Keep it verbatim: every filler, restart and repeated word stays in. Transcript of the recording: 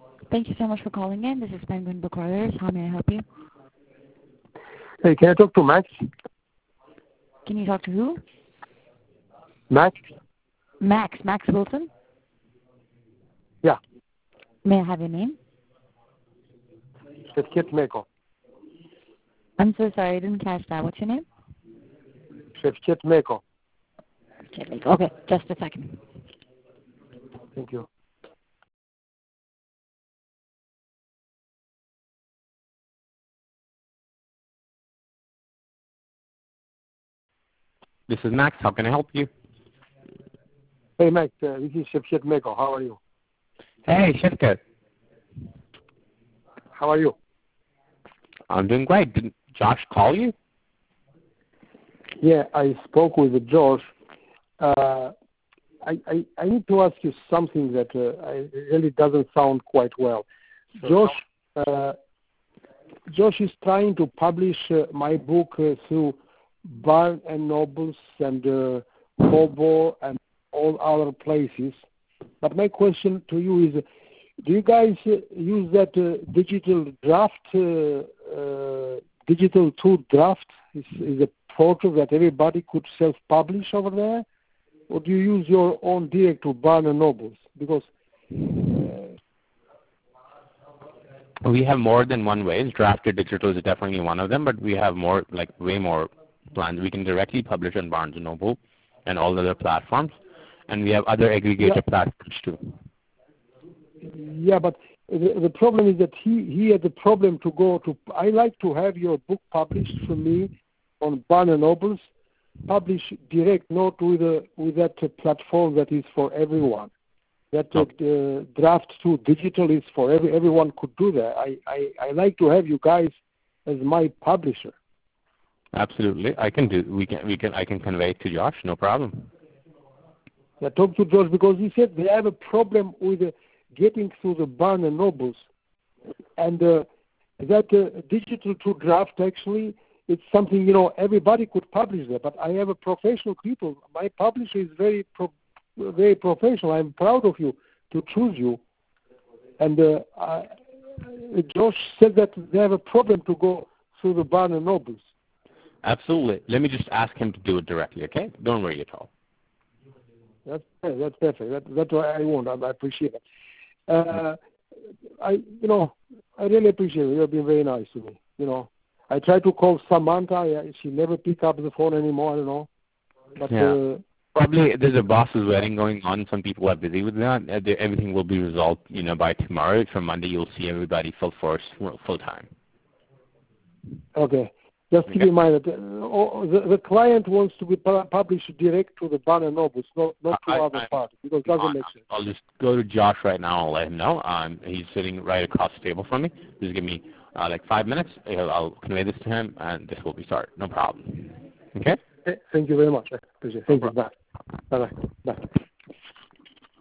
Thank you so much for calling in. This is Penguin Book Orders. How may I help you? Hey, can I talk to Max? Can you talk to who? Max? Max. Max Wilson? Yeah. May I have your name? Shevket Meko. I'm so sorry, I didn't catch that. What's your name? Shevket Meko. Okay, just a second. Thank you. This is Max. How can I help you? Hey, Max. Uh, this is Shevket Meko. How are you? Hey, Shevket. How are you? I'm doing great. Did Josh call you? Yeah, I spoke with Josh. Uh, I, I, I need to ask you something that uh, I, really doesn't sound quite well. Josh, uh, Josh is trying to publish uh, my book uh, through Barnes and Nobles and uh, Kobo and all other places. But my question to you is, do you guys uh, use that uh, digital draft, uh, uh, digital tool draft? Is, is a portal that everybody could self-publish over there? Or do you use your own direct to Barnes and Nobles? Because uh, we have more than one way. Drafted digital is definitely one of them, but we have more, like way more plans. We can directly publish on Barnes and Noble and all other platforms, and we have other aggregator yeah. platforms too. Yeah, but the, the problem is that he, he had the problem to go to. I like to have your book published for me on Barnes and Nobles, publish direct, not with a, with that uh, platform that is for everyone. That uh, uh, draft to digital is for every everyone could do that. I, I, I like to have you guys as my publisher. Absolutely, I can do. We can we can I can convey it to Josh. No problem. I talked to Josh because he said they have a problem with uh, getting through the Barnes and Nobles, and uh, that uh, digital to draft actually. It's something, you know, everybody could publish that, but I have a professional people. My publisher is very pro, very professional. I'm proud of you to choose you. And uh, I, Josh said that they have a problem to go through the Barnes and Nobles. Absolutely. Let me just ask him to do it directly, okay? Don't worry at all. That's, that's perfect. That, that's what I want. I, I appreciate it. Uh, I, you know, I really appreciate it. You've been very nice to me, you know. I tried to call Samantha. She never picked up the phone anymore. I don't know. But, yeah. Uh, Probably there's a boss's wedding going on. Some people are busy with that. Everything will be resolved, you know, by tomorrow. From Monday, you'll see everybody full force, full time. Okay. Just keep okay. in mind that uh, the, the client wants to be published direct to the Barnes and Nobles, not, not to I, other I, parties, because it doesn't I, make sense. I'll just go to Josh right now. I'll let him know. Um, he's sitting right across the table from me. Just give me uh, like five minutes. I'll, I'll convey this to him, and this will be started. No problem. Okay? Thank you very much. I appreciate it. Thank no you. Bye. Bye-bye. Bye.